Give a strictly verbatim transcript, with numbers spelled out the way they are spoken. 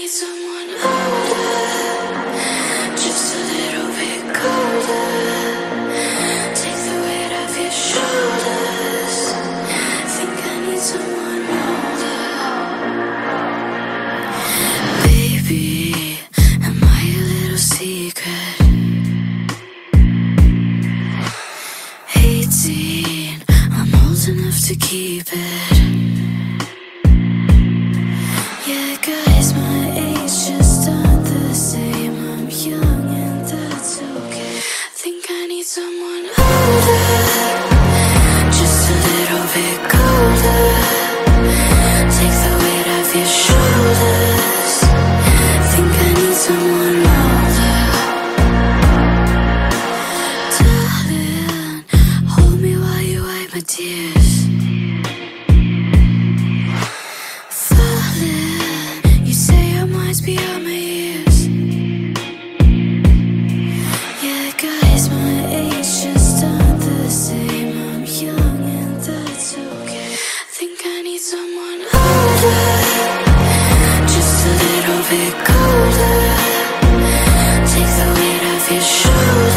need someone older, just a little bit colder. Take the weight off your shoulders. Think I need someone older. Baby, am I a little secret? Eighteen, I'm old enough to keep it. Yeah, guys, my age just aren't the same. I'm young and that's okay. I think I need someone older, just a little bit colder. Take the weight off your shoulders. I think I need someone older. Darling, hold me while you wipe my tears. Beyond my years. Yeah, guys, my age just aren't the same. I'm young and that's okay. I think I need someone older, just a little bit colder. Take the weight off your shoulders.